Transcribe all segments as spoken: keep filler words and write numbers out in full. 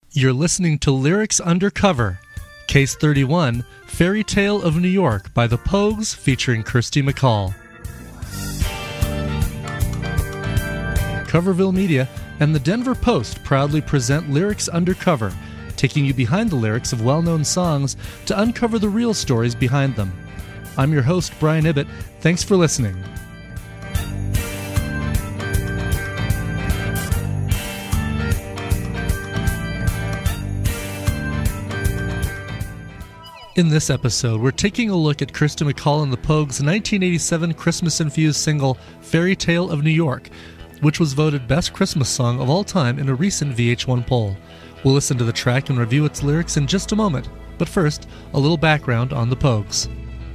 You're listening to Lyrics Undercover, Case thirty-one, Fairy Tale of New York by the Pogues featuring Kirsty MacColl. Coverville Media and the Denver Post proudly present Lyrics Undercover, taking you behind the lyrics of well-known songs to uncover the real stories behind them. I'm your host, Brian Ibbett. Thanks for listening. In this episode, we're taking a look at Kirsty MacColl and the Pogues' nineteen eighty-seven Christmas-infused single, Fairy Tale of New York, which was voted Best Christmas Song of all time in a recent V H one poll. We'll listen to the track and review its lyrics in just a moment, but first, a little background on the Pogues.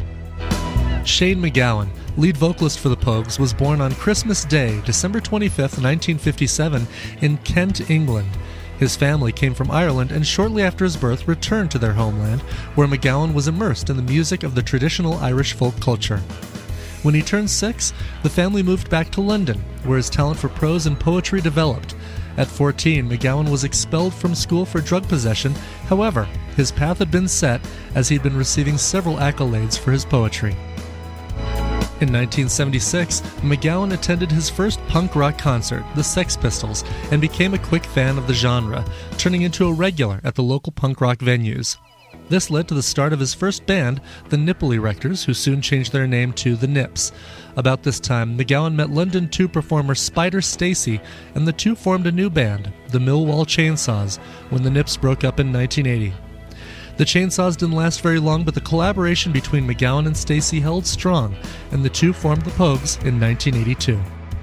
Shane MacGowan, lead vocalist for the Pogues, was born on Christmas Day, December twenty-fifth, nineteen fifty-seven, in Kent, England. His family came from Ireland and shortly after his birth returned to their homeland, where MacGowan was immersed in the music of the traditional Irish folk culture. When he turned six, the family moved back to London, where his talent for prose and poetry developed. At fourteen, MacGowan was expelled from school for drug possession. However, his path had been set as he'd been receiving several accolades for his poetry. In nineteen seventy-six, MacGowan attended his first punk rock concert, the Sex Pistols, and became a quick fan of the genre, turning into a regular at the local punk rock venues. This led to the start of his first band, the Nipple Erectors, who soon changed their name to the Nips. About this time, MacGowan met London two performer Spider Stacy, and the two formed a new band, the Millwall Chainsaws, when the Nips broke up in nineteen eighty. The Chainsaws didn't last very long, but the collaboration between MacGowan and Stacy held strong, and the two formed the Pogues in nineteen eighty-two.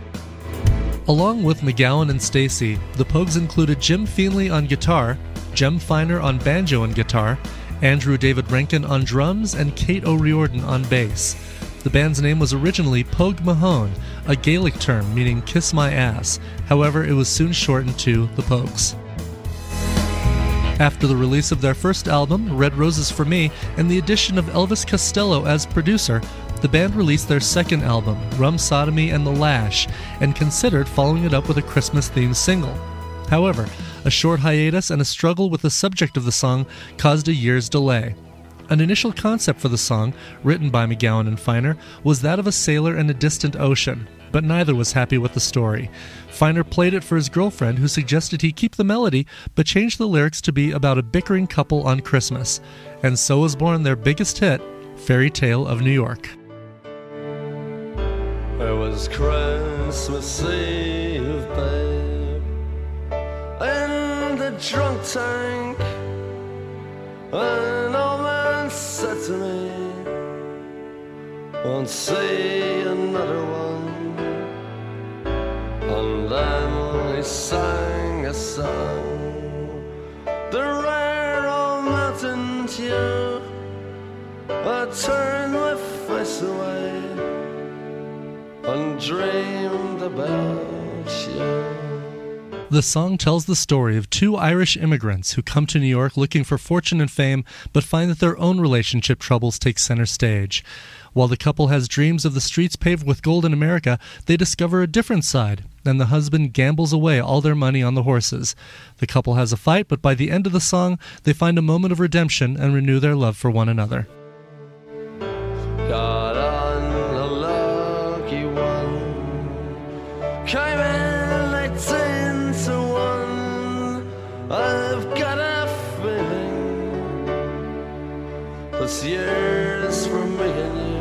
Along with MacGowan and Stacy, the Pogues included Jim Feenley on guitar, Jem Finer on banjo and guitar, Andrew David Rankin on drums, and Kate O'Riordan on bass. The band's name was originally Pogue Mahone, a Gaelic term meaning kiss my ass. However, it was soon shortened to the Pogues. After the release of their first album, Red Roses for Me, and the addition of Elvis Costello as producer, the band released their second album, Rum Sodomy and the Lash, and considered following it up with a Christmas-themed single. However, a short hiatus and a struggle with the subject of the song caused a year's delay. An initial concept for the song, written by MacGowan and Finer, was that of a sailor in a distant ocean, but neither was happy with the story. Finer played it for his girlfriend, who suggested he keep the melody, but changed the lyrics to be about a bickering couple on Christmas. And so was born their biggest hit, Fairy Tale of New York. It was Christmas Eve, babe, in the drunk tank, an old man said to me, won't see another one. And then he sang a song, the rare old mountain tune. I turned my face away and dreamed about you. The song tells the story of two Irish immigrants who come to New York looking for fortune and fame, but find that their own relationship troubles take center stage. While the couple has dreams of the streets paved with gold in America, they discover a different side, and the husband gambles away all their money on the horses. The couple has a fight, but by the end of the song, they find a moment of redemption and renew their love for one another. Got on a lucky one, came in eighteen to one. I've got a feeling this year's for me and you.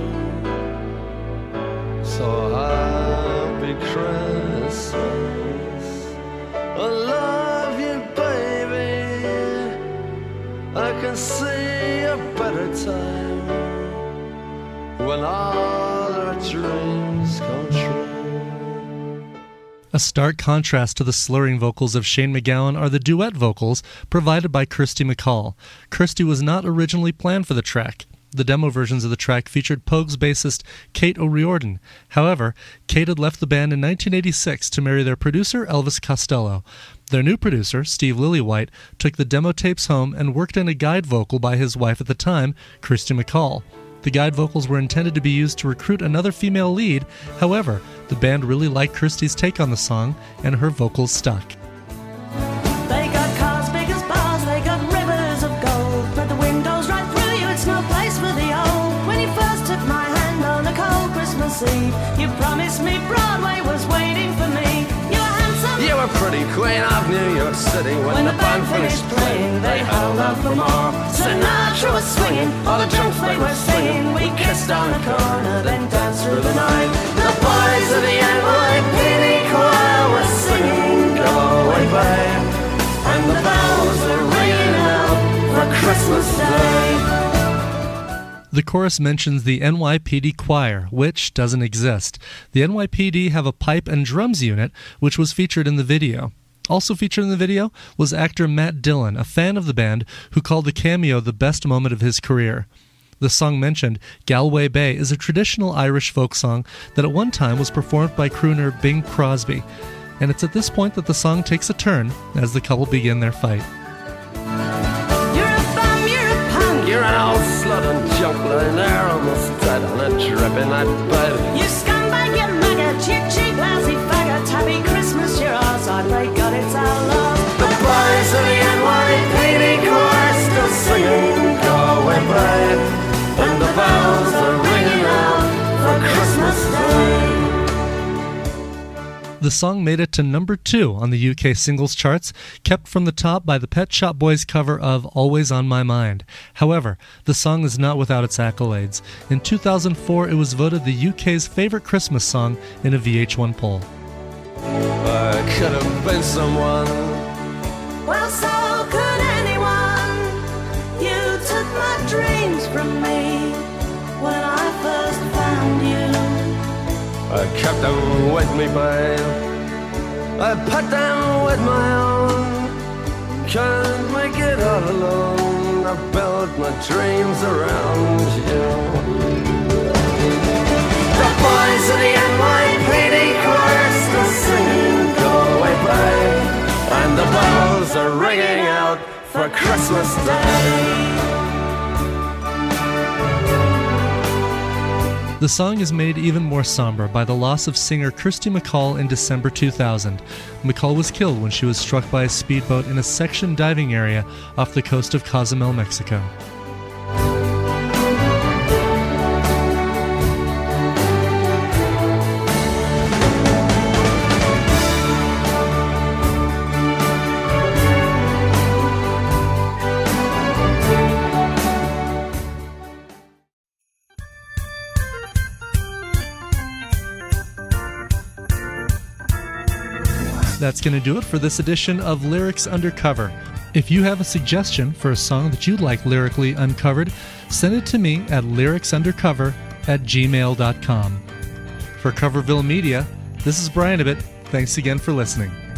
So happy Christmas, I love you, baby. I can see a better time when all our dreams come true. A stark contrast to the slurring vocals of Shane MacGowan are the duet vocals provided by Kirsty MacColl. Kirsty was not originally planned for the track. The demo versions of the track featured Pogues bassist Kate O'Riordan. However, Kate had left the band in nineteen eighty-six to marry their producer Elvis Costello. Their new producer, Steve Lillywhite, took the demo tapes home and worked in a guide vocal by his wife at the time, Kirsty MacColl. The guide vocals were intended to be used to recruit another female lead. However, the band really liked Kirsty's take on the song, and her vocals stuck. They got cars big as bars. kissed me, Broadway was waiting for me. You were handsome, You were pretty queen of New York City. When, when the band finished playing, they held out for more. Sinatra was swinging, all the drunks they were singing. We kissed on the corner, then danced through the night. The boys of the N Y P D choir were singing Go Away Babe, and the bells were ringing out for Christmas Day. The chorus mentions the N Y P D choir, which doesn't exist. The N Y P D have a pipe and drums unit, which was featured in the video. Also featured in the video was actor Matt Dillon, a fan of the band, who called the cameo the best moment of his career. The song mentioned, Galway Bay, is a traditional Irish folk song that at one time was performed by crooner Bing Crosby. And it's at this point that the song takes a turn as the couple begin their fight. You're a bum, you're a punk, You're an old slut and junk lying there almost dead on a dripping that bed. you scumbag, you maggot, you cheap, lousy faggot. Happy Christmas, you're ours, I pray God it's our love. The boys of the N Y P D choir still singing Go Away Babe, and the bells are ringing out for Christmas Day. The song made it to number two on the U K singles charts, kept from the top by the Pet Shop Boys cover of Always on My Mind. However, the song is not without its accolades. In two thousand four, it was voted the U K's favorite Christmas song in a V H one poll. I could have been someone. Well, so could anyone. You took my dreams from me when I first found you. I kept them with me, babe. I put them with my own. Can't make it all alone. I built my dreams around you. The boys of the N Y P D choir still singing Go Away Babe, and the bells are ringing out for Christmas Day. The song is made even more somber by the loss of singer Kirsty MacColl in December two thousand. MacColl was killed when she was struck by a speedboat in a section diving area off the coast of Cozumel, Mexico. That's going to do it for this edition of Lyrics Undercover. If you have a suggestion for a song that you'd like lyrically uncovered, send it to me at lyricsundercover at gmail dot com. For Coverville Media, this is Brian Ibbott. Thanks again for listening.